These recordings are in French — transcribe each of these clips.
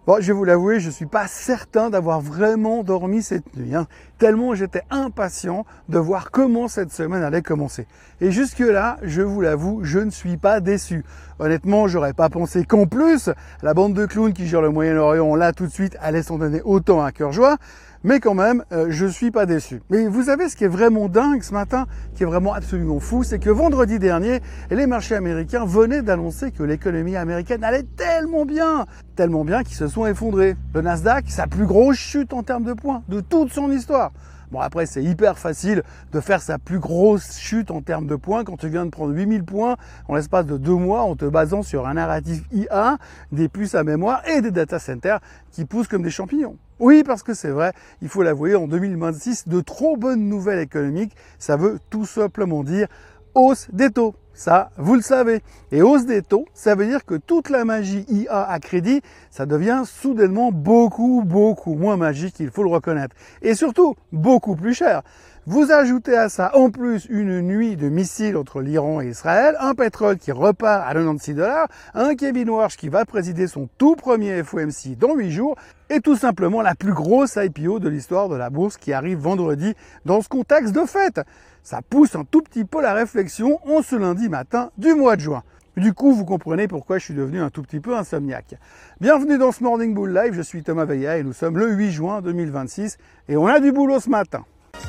Bon, je vais vous l'avouer, je ne suis pas certain d'avoir vraiment dormi cette nuit, tellement j'étais impatient de voir comment cette semaine allait commencer. Et jusque-là, je vous l'avoue, je ne suis pas déçu. Honnêtement, j'aurais pas pensé qu'en plus, la bande de clowns qui gère le Moyen-Orient, là tout de suite, allait s'en donner autant à cœur joie. Mais quand même, je suis pas déçu. Mais vous savez ce qui est vraiment dingue ce matin, qui est vraiment absolument fou, c'est que vendredi dernier, les marchés américains venaient d'annoncer que l'économie américaine allait tellement bien qu'ils se sont effondrés. Le Nasdaq, sa plus grosse chute en termes de points de toute son histoire. Bon, après, c'est hyper facile de faire sa plus grosse chute en termes de points quand tu viens de prendre 8000 points en l'espace de 2 mois en te basant sur un narratif IA, des puces à mémoire et des data centers qui poussent comme des champignons. Oui, parce que c'est vrai, il faut l'avouer, en 2026, de trop bonnes nouvelles économiques, ça veut tout simplement dire hausse des taux. Ça, vous le savez. Et hausse des taux, ça veut dire que toute la magie IA à crédit, ça devient soudainement beaucoup moins magique, il faut le reconnaître. Et surtout, beaucoup plus cher. Vous ajoutez à ça en plus une nuit de missiles entre l'Iran et Israël, un pétrole qui repart à 96$, un Kevin Warsh qui va présider son tout premier FOMC dans 8 jours, et tout simplement la plus grosse IPO de l'histoire de la bourse qui arrive vendredi dans ce contexte de fête. Ça pousse un tout petit peu la réflexion en ce lundi matin du mois de juin. Du coup, vous comprenez pourquoi je suis devenu un tout petit peu insomniaque. Bienvenue dans ce Morning Bull Live, je suis Thomas Veilla et nous sommes le 8 juin 2026 et on a du boulot ce matin.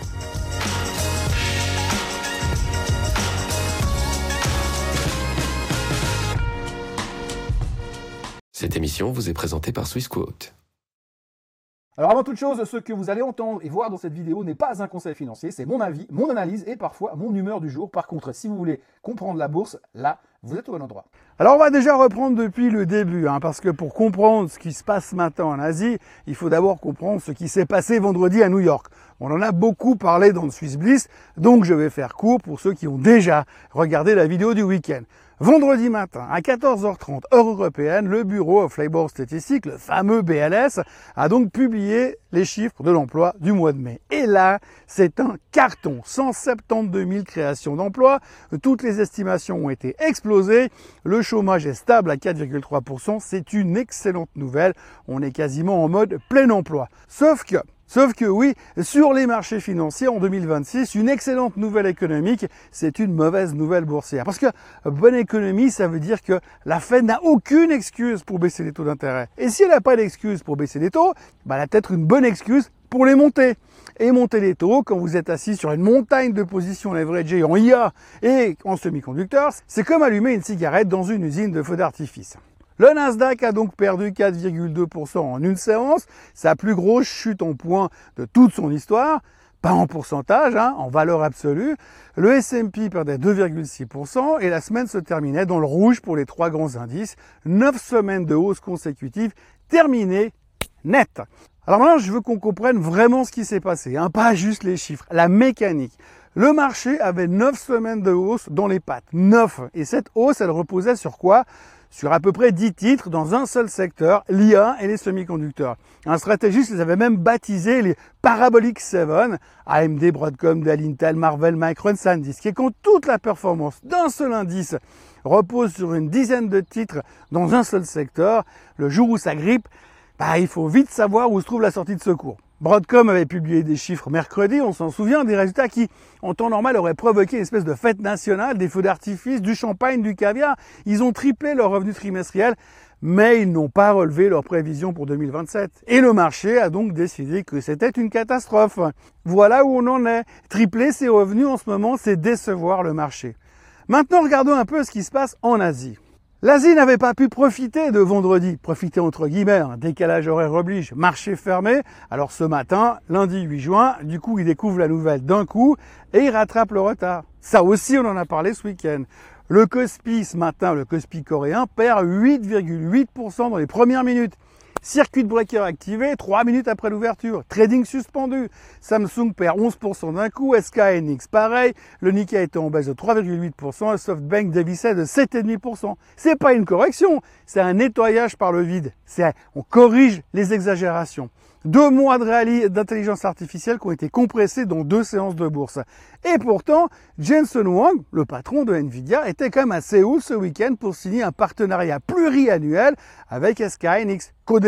Cette émission vous est présentée par Swissquote. Alors avant toute chose, ce que vous allez entendre et voir dans cette vidéo n'est pas un conseil financier, c'est mon avis, mon analyse et parfois mon humeur du jour. Par contre, si vous voulez comprendre la bourse, là, vous êtes au bon endroit. Alors on va déjà reprendre depuis le début, parce que pour comprendre ce qui se passe ce matin en Asie, il faut d'abord comprendre ce qui s'est passé vendredi à New York. On en a beaucoup parlé dans le Swiss Bliss, donc je vais faire court pour ceux qui ont déjà regardé la vidéo du week-end. Vendredi matin, à 14h30, heure européenne, le Bureau of Labor Statistics, le fameux BLS, a donc publié les chiffres de l'emploi du mois de mai. Et là, c'est un carton. 172 000 créations d'emplois. Toutes les estimations ont été explosées. Le chômage est stable à 4,3%. C'est une excellente nouvelle. On est quasiment en mode plein emploi. Sauf que oui, sur les marchés financiers en 2026, une excellente nouvelle économique, c'est une mauvaise nouvelle boursière. Parce que bonne économie, ça veut dire que la Fed n'a aucune excuse pour baisser les taux d'intérêt. Et si elle n'a pas d'excuse pour baisser les taux, elle a peut-être une bonne excuse pour les monter. Et monter les taux, quand vous êtes assis sur une montagne de positions leveragées en IA et en semi-conducteurs, c'est comme allumer une cigarette dans une usine de feux d'artifice. Le Nasdaq a donc perdu 4,2% en une séance, sa plus grosse chute en points de toute son histoire, pas en pourcentage, en valeur absolue. Le S&P perdait 2,6% et la semaine se terminait dans le rouge pour les 3 grands indices. 9 semaines de hausse consécutive terminées net. Alors maintenant, je veux qu'on comprenne vraiment ce qui s'est passé, pas juste les chiffres, la mécanique. Le marché avait 9 semaines de hausse dans les pattes, 9. Et cette hausse, elle reposait sur quoi ? Sur à peu près 10 titres dans un seul secteur, l'IA et les semi-conducteurs. Un stratégiste les avait même baptisés les Parabolic 7, AMD, Broadcom, Dell, Intel, Marvell, Micron, SanDisk. Et quand toute la performance d'un seul indice repose sur une dizaine de titres dans un seul secteur, le jour où ça grippe, il faut vite savoir où se trouve la sortie de secours. Broadcom avait publié des chiffres mercredi, on s'en souvient, des résultats qui, en temps normal, auraient provoqué une espèce de fête nationale, des feux d'artifice, du champagne, du caviar. Ils ont triplé leur revenu trimestriel, mais ils n'ont pas relevé leurs prévisions pour 2027. Et le marché a donc décidé que c'était une catastrophe. Voilà où on en est. Tripler ses revenus en ce moment, c'est décevoir le marché. Maintenant, regardons un peu ce qui se passe en Asie. L'Asie n'avait pas pu profiter de vendredi, profiter entre guillemets, décalage horaire oblige, marché fermé. Alors ce matin, lundi 8 juin, du coup il découvre la nouvelle d'un coup et il rattrape le retard. Ça aussi on en a parlé ce week-end. Le Kospi ce matin, le Kospi coréen, perd 8,8% dans les premières minutes. Circuit breaker activé 3 minutes après l'ouverture. Trading suspendu. Samsung perd 11% d'un coup. SK Hynix pareil. Le Nikkei était en baisse de 3,8%. Et SoftBank dévissait de 7,5%. C'est pas une correction. C'est un nettoyage par le vide. On corrige les exagérations. 2 mois de rallye d'intelligence artificielle qui ont été compressés dans 2 séances de bourse. Et pourtant, Jensen Huang, le patron de Nvidia, était quand même à Séoul ce week-end pour signer un partenariat pluriannuel avec SK Hynix, codé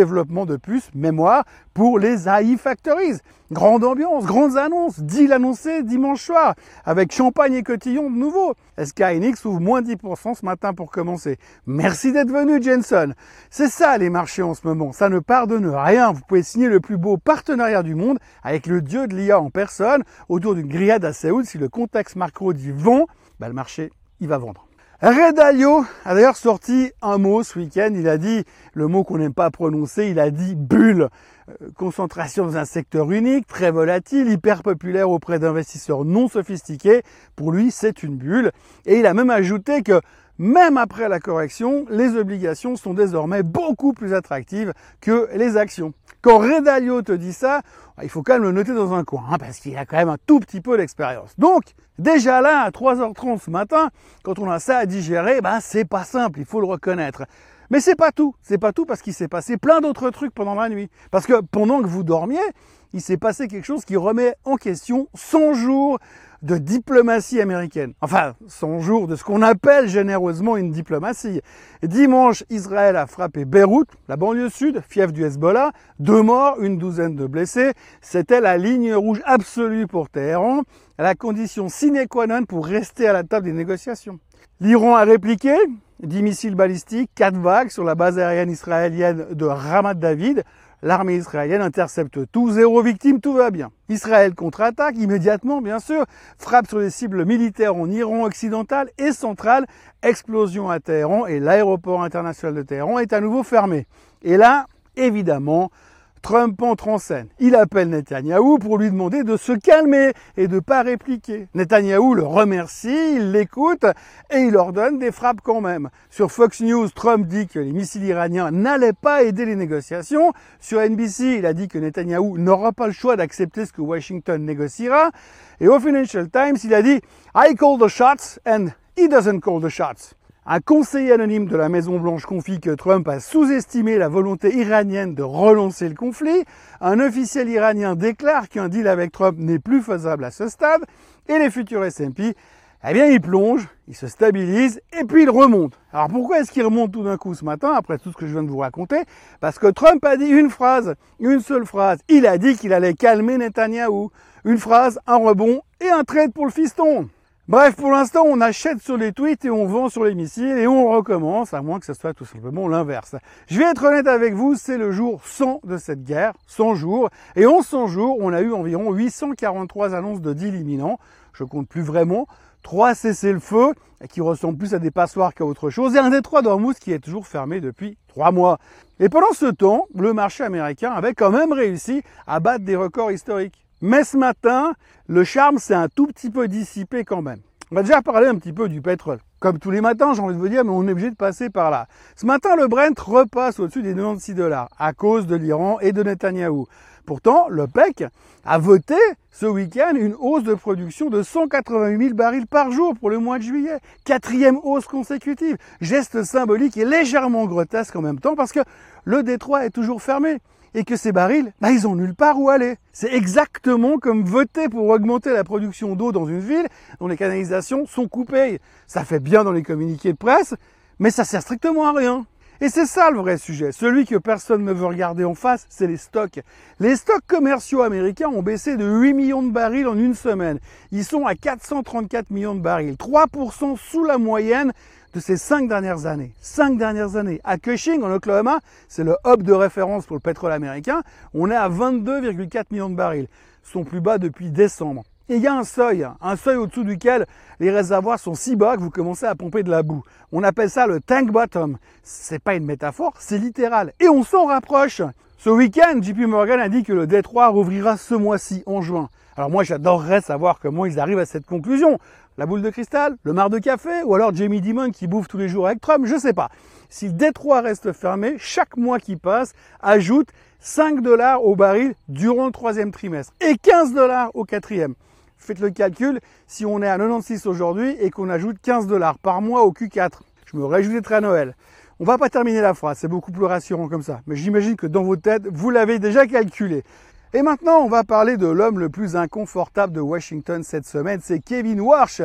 développement de puces mémoire pour les AI Factories. Grande ambiance, grandes annonces, deal annoncé dimanche soir, avec champagne et cotillon de nouveau. SK Hynix ouvre moins 10% ce matin pour commencer. Merci d'être venu, Jensen. C'est ça les marchés en ce moment, ça ne pardonne rien. Vous pouvez signer le plus beau partenariat du monde avec le dieu de l'IA en personne, autour d'une grillade à Séoul. Si le contexte macro dit vont, le marché, il va vendre. Ray Dalio a d'ailleurs sorti un mot ce week-end, il a dit le mot qu'on n'aime pas prononcer, il a dit bulle. Concentration dans un secteur unique, très volatile, hyper populaire auprès d'investisseurs non sophistiqués. Pour lui, c'est une bulle. Et il a même ajouté que même après la correction, les obligations sont désormais beaucoup plus attractives que les actions. Quand Ray Dalio te dit ça, il faut quand même le noter dans un coin, parce qu'il a quand même un tout petit peu d'expérience. Donc, déjà là, à 3h30 ce matin, quand on a ça à digérer, c'est pas simple, il faut le reconnaître. Mais c'est pas tout parce qu'il s'est passé plein d'autres trucs pendant la nuit. Parce que pendant que vous dormiez, il s'est passé quelque chose qui remet en question 100 jours de diplomatie américaine. Enfin, 100 jours de ce qu'on appelle généreusement une diplomatie. Dimanche, Israël a frappé Beyrouth, la banlieue sud, fief du Hezbollah, 2 morts, une douzaine de blessés. C'était la ligne rouge absolue pour Téhéran, la condition sine qua non pour rester à la table des négociations. L'Iran a répliqué, 10 missiles balistiques, 4 vagues sur la base aérienne israélienne de Ramat David. L'armée israélienne intercepte tout, 0 victime, tout va bien. Israël contre-attaque immédiatement, bien sûr, frappe sur des cibles militaires en Iran occidental et central, explosion à Téhéran et l'aéroport international de Téhéran est à nouveau fermé. Et là, évidemment, Trump entre en scène. Il appelle Netanyahou pour lui demander de se calmer et de ne pas répliquer. Netanyahou le remercie, il l'écoute et il ordonne des frappes quand même. Sur Fox News, Trump dit que les missiles iraniens n'allaient pas aider les négociations. Sur NBC, il a dit que Netanyahou n'aura pas le choix d'accepter ce que Washington négociera. Et au Financial Times, il a dit « I call the shots and he doesn't call the shots ». Un conseiller anonyme de la Maison-Blanche confie que Trump a sous-estimé la volonté iranienne de relancer le conflit. Un officiel iranien déclare qu'un deal avec Trump n'est plus faisable à ce stade. Et les futurs S&P, ils plongent, ils se stabilisent et puis ils remontent. Alors pourquoi est-ce qu'ils remontent tout d'un coup ce matin, après tout ce que je viens de vous raconter? Parce que Trump a dit une seule phrase. Il a dit qu'il allait calmer Netanyahou. Une phrase, un rebond et un trade pour le fiston. Bref, pour l'instant, on achète sur les tweets et on vend sur les missiles et on recommence, à moins que ce soit tout simplement l'inverse. Je vais être honnête avec vous, c'est le jour 100 de cette guerre, 100 jours. Et en 100 jours, on a eu environ 843 annonces de deals imminents. Je compte plus vraiment. 3 cessez-le-feu, qui ressemblent plus à des passoires qu'à autre chose. Et un détroit d'Ormuz qui est toujours fermé depuis 3 mois. Et pendant ce temps, le marché américain avait quand même réussi à battre des records historiques. Mais ce matin, le charme s'est un tout petit peu dissipé quand même. On va déjà parler un petit peu du pétrole. Comme tous les matins, j'ai envie de vous dire, mais on est obligé de passer par là. Ce matin, le Brent repasse au-dessus des 96 $ à cause de l'Iran et de Netanyahou. Pourtant, l'OPEC a voté ce week-end une hausse de production de 188 000 barils par jour pour le mois de juillet. 4e hausse consécutive. Geste symbolique et légèrement grotesque en même temps parce que le détroit est toujours fermé. Et que ces barils, ils ont nulle part où aller. C'est exactement comme voter pour augmenter la production d'eau dans une ville dont les canalisations sont coupées. Ça fait bien dans les communiqués de presse, mais ça sert strictement à rien. Et c'est ça le vrai sujet. Celui que personne ne veut regarder en face, c'est les stocks. Les stocks commerciaux américains ont baissé de 8 millions de barils en une semaine. Ils sont à 434 millions de barils, 3% sous la moyenne de ces 5 dernières années. 5 dernières années. À Cushing, en Oklahoma, c'est le hub de référence pour le pétrole américain, on est à 22,4 millions de barils. Son plus bas depuis décembre. Et il y a un seuil au-dessous duquel les réservoirs sont si bas que vous commencez à pomper de la boue. On appelle ça le tank bottom. C'est pas une métaphore, c'est littéral. Et on s'en rapproche. Ce week-end, JP Morgan a dit que le Détroit rouvrira ce mois-ci, en juin. Alors moi, j'adorerais savoir comment ils arrivent à cette conclusion. La boule de cristal, le mar de café, ou alors Jamie Dimon qui bouffe tous les jours avec Trump, je sais pas. Si le Détroit reste fermé, chaque mois qui passe ajoute 5 $ au baril durant le 3e trimestre et 15 $ au 4e. Faites le calcul, si on est à 96 aujourd'hui et qu'on ajoute 15 $ par mois au Q4, je me réjouis d'être à Noël. On va pas terminer la phrase, c'est beaucoup plus rassurant comme ça, mais j'imagine que dans vos têtes, vous l'avez déjà calculé. Et maintenant, on va parler de l'homme le plus inconfortable de Washington cette semaine, c'est Kevin Warsh.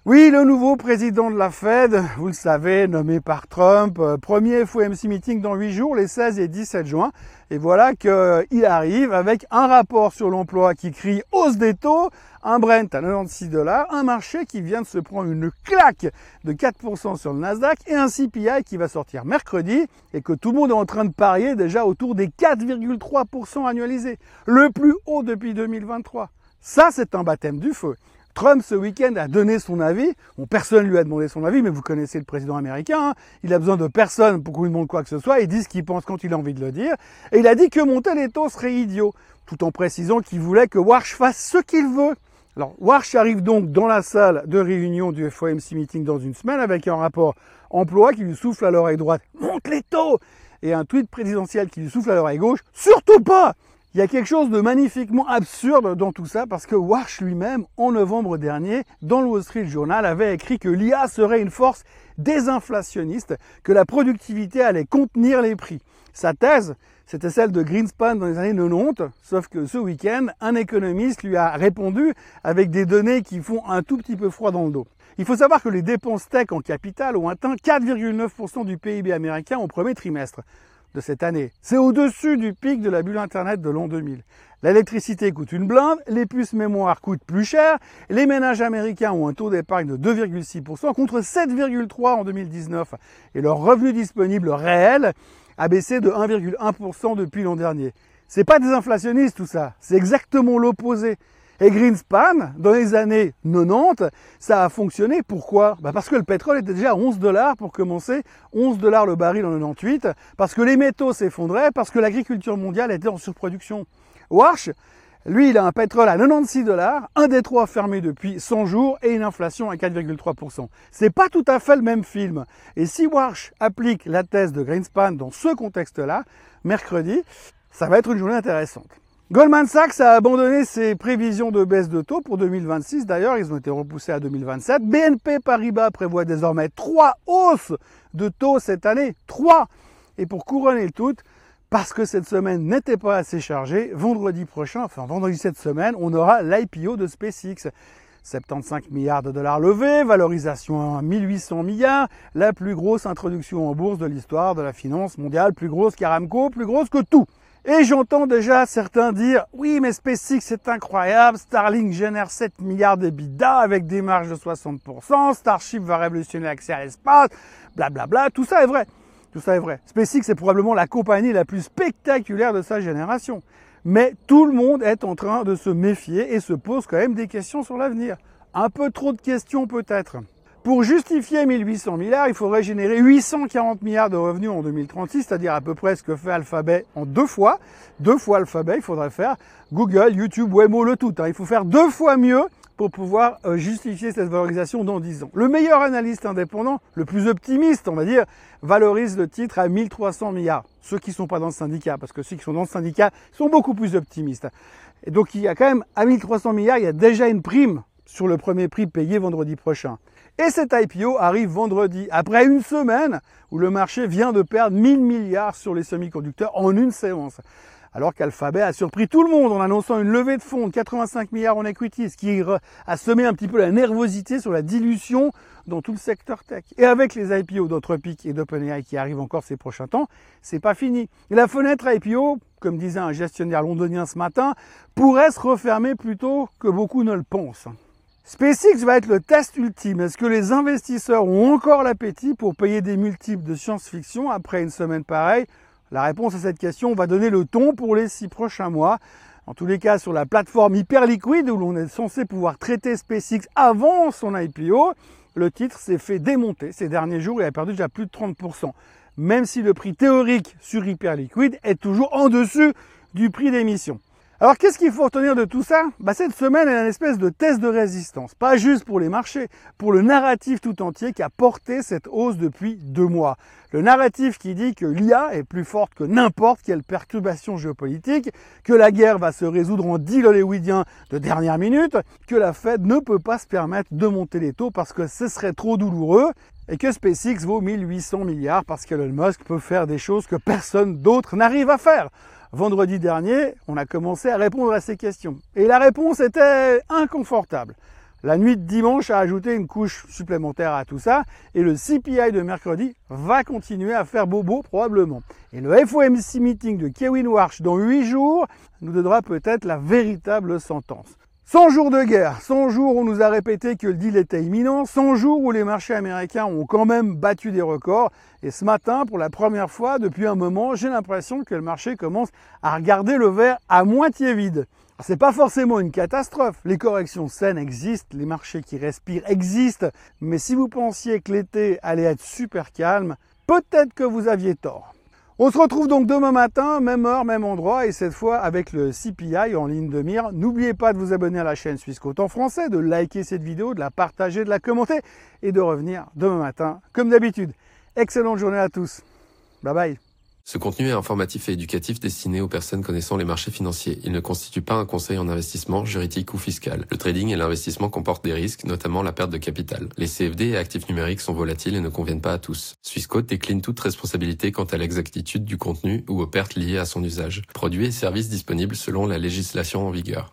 Oui, le nouveau président de la Fed, vous le savez, nommé par Trump, premier FOMC meeting dans 8 jours, les 16 et 17 juin. Et voilà qu'il arrive avec un rapport sur l'emploi qui crie hausse des taux, un Brent à 96 $, un marché qui vient de se prendre une claque de 4% sur le Nasdaq et un CPI qui va sortir mercredi et que tout le monde est en train de parier déjà autour des 4,3% annualisés, le plus haut depuis 2023. Ça, c'est un baptême du feu. Trump, ce week-end, a donné son avis. Bon, personne ne lui a demandé son avis, mais vous connaissez le président américain. Hein. Il a besoin de personne pour qu'on lui demande quoi que ce soit. Il dit ce qu'il pense quand il a envie de le dire. Et il a dit que monter les taux serait idiot, tout en précisant qu'il voulait que Warsh fasse ce qu'il veut. Alors, Warsh arrive donc dans la salle de réunion du FOMC meeting dans une semaine avec un rapport emploi qui lui souffle à l'oreille droite « Monte les taux !» et un tweet présidentiel qui lui souffle à l'oreille gauche « Surtout pas !» Il y a quelque chose de magnifiquement absurde dans tout ça parce que Warsh lui-même, en novembre dernier, dans le Wall Street Journal, avait écrit que l'IA serait une force désinflationniste, que la productivité allait contenir les prix. Sa thèse, c'était celle de Greenspan dans les années 90, sauf que ce week-end, un économiste lui a répondu avec des données qui font un tout petit peu froid dans le dos. Il faut savoir que les dépenses tech en capital ont atteint 4,9% du PIB américain au premier trimestre de cette année. C'est au-dessus du pic de la bulle Internet de l'an 2000. L'électricité coûte une blinde, les puces mémoire coûtent plus cher, les ménages américains ont un taux d'épargne de 2,6% contre 7,3% en 2019 et leur revenu disponible réel a baissé de 1,1% depuis l'an dernier. C'est pas désinflationniste tout ça, c'est exactement l'opposé. Et Greenspan, dans les années 90, ça a fonctionné. Pourquoi? Parce que le pétrole était déjà à 11 $ pour commencer, 11 $ le baril en 98, parce que les métaux s'effondraient, parce que l'agriculture mondiale était en surproduction. Warsh, lui, il a un pétrole à 96 $, un détroit fermé depuis 100 jours et une inflation à 4,3%. C'est pas tout à fait le même film. Et si Warsh applique la thèse de Greenspan dans ce contexte-là, mercredi, ça va être une journée intéressante. Goldman Sachs a abandonné ses prévisions de baisse de taux pour 2026. D'ailleurs, ils ont été repoussés à 2027. BNP Paribas prévoit désormais 3 hausses de taux cette année. 3! Et pour couronner le tout, parce que cette semaine n'était pas assez chargée, vendredi prochain, enfin vendredi cette semaine, on aura l'IPO de SpaceX. 75 milliards de dollars levés, valorisation à 1800 milliards, la plus grosse introduction en bourse de l'histoire de la finance mondiale, plus grosse qu'Aramco, plus grosse que tout. Et j'entends déjà certains dire « Oui, mais SpaceX, c'est incroyable, Starlink génère 7 milliards d'EBITDA avec des marges de 60%, Starship va révolutionner l'accès à l'espace, blablabla. » Tout ça est vrai. Tout ça est vrai. SpaceX est probablement la compagnie la plus spectaculaire de sa génération. Mais tout le monde est en train de se méfier et se pose quand même des questions sur l'avenir. Un peu trop de questions peut-être. Pour justifier 1800 milliards, il faudrait générer 840 milliards de revenus en 2036, c'est-à-dire à peu près ce que fait Alphabet en 2 fois. 2 fois Alphabet, il faudrait faire Google, YouTube, Waymo, le tout. Il faut faire 2 fois mieux pour pouvoir justifier cette valorisation dans 10 ans. Le meilleur analyste indépendant, le plus optimiste, on va dire, valorise le titre à 1300 milliards. Ceux qui ne sont pas dans le syndicat, parce que ceux qui sont dans le syndicat sont beaucoup plus optimistes. Et donc il y a quand même, à 1300 milliards, il y a déjà une prime sur le premier prix payé vendredi prochain. Et cet IPO arrive vendredi, après une semaine où le marché vient de perdre 1000 milliards sur les semi-conducteurs en une séance. Alors qu'Alphabet a surpris tout le monde en annonçant une levée de fonds de 85 milliards en equity, ce qui a semé un petit peu la nervosité sur la dilution dans tout le secteur tech. Et avec les IPO d'Anthropic et d'OpenAI qui arrivent encore ces prochains temps, c'est pas fini. Et la fenêtre IPO, comme disait un gestionnaire londonien ce matin, pourrait se refermer plus tôt que beaucoup ne le pensent. SpaceX va être le test ultime. Est-ce que les investisseurs ont encore l'appétit pour payer des multiples de science-fiction après une semaine pareille? La réponse à cette question va donner le ton pour les 6 prochains mois. En tous les cas, sur la plateforme Hyperliquid, où l'on est censé pouvoir traiter SpaceX avant son IPO, le titre s'est fait démonter ces derniers jours et a perdu déjà plus de 30%. Même si le prix théorique sur Hyperliquid est toujours en dessus du prix d'émission. Alors qu'est-ce qu'il faut retenir de tout ça? Cette semaine est une espèce de test de résistance, pas juste pour les marchés, pour le narratif tout entier qui a porté cette hausse depuis 2 mois. Le narratif qui dit que l'IA est plus forte que n'importe quelle perturbation géopolitique, que la guerre va se résoudre en deal hollywoodien de dernière minute, que la Fed ne peut pas se permettre de monter les taux parce que ce serait trop douloureux, et que SpaceX vaut 1800 milliards parce qu'Elon Musk peut faire des choses que personne d'autre n'arrive à faire. Vendredi dernier, on a commencé à répondre à ces questions. Et la réponse était inconfortable. La nuit de dimanche a ajouté une couche supplémentaire à tout ça et le CPI de mercredi va continuer à faire bobo probablement. Et le FOMC meeting de Kevin Warsh dans 8 jours nous donnera peut-être la véritable sentence. 100 jours de guerre, 100 jours où on nous a répété que le deal était imminent, 100 jours où les marchés américains ont quand même battu des records. Et ce matin, pour la première fois depuis un moment, j'ai l'impression que le marché commence à regarder le verre à moitié vide. C'est pas forcément une catastrophe, les corrections saines existent, les marchés qui respirent existent, mais si vous pensiez que l'été allait être super calme, peut-être que vous aviez tort. On se retrouve donc demain matin, même heure, même endroit, et cette fois avec le CPI en ligne de mire. N'oubliez pas de vous abonner à la chaîne Swissquote en français, de liker cette vidéo, de la partager, de la commenter, et de revenir demain matin, comme d'habitude. Excellente journée à tous. Bye bye. Ce contenu est informatif et éducatif destiné aux personnes connaissant les marchés financiers. Il ne constitue pas un conseil en investissement, juridique ou fiscal. Le trading et l'investissement comportent des risques, notamment la perte de capital. Les CFD et actifs numériques sont volatiles et ne conviennent pas à tous. Swissquote décline toute responsabilité quant à l'exactitude du contenu ou aux pertes liées à son usage. Produits et services disponibles selon la législation en vigueur.